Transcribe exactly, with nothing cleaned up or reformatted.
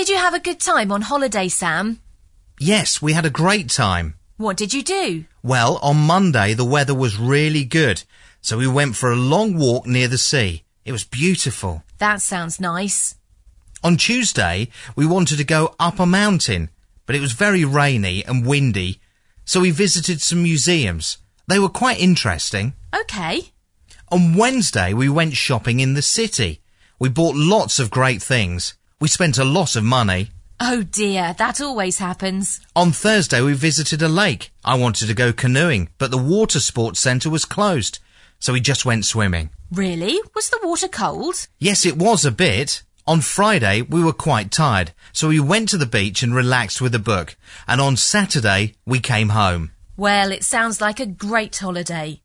Did you have a good time on holiday, Sam? Yes, we had a great time. What did you do? Well, on Monday the weather was really good, so we went for a long walk near the sea. It was beautiful. That sounds nice. On Tuesday, we wanted to go up a mountain, but it was very rainy and windy, so we visited some museums. They were quite interesting. OK. On Wednesday, we went shopping in the city. We bought lots of great things. We spent a lot of money. Oh dear, that always happens. On Thursday, we visited a lake. I wanted to go canoeing, but the water sports centre was closed, so we just went swimming. Really? Was the water cold? Yes, it was a bit. On Friday, we were quite tired, so we went to the beach and relaxed with a book. And on Saturday, we came home. Well, it sounds like a great holiday.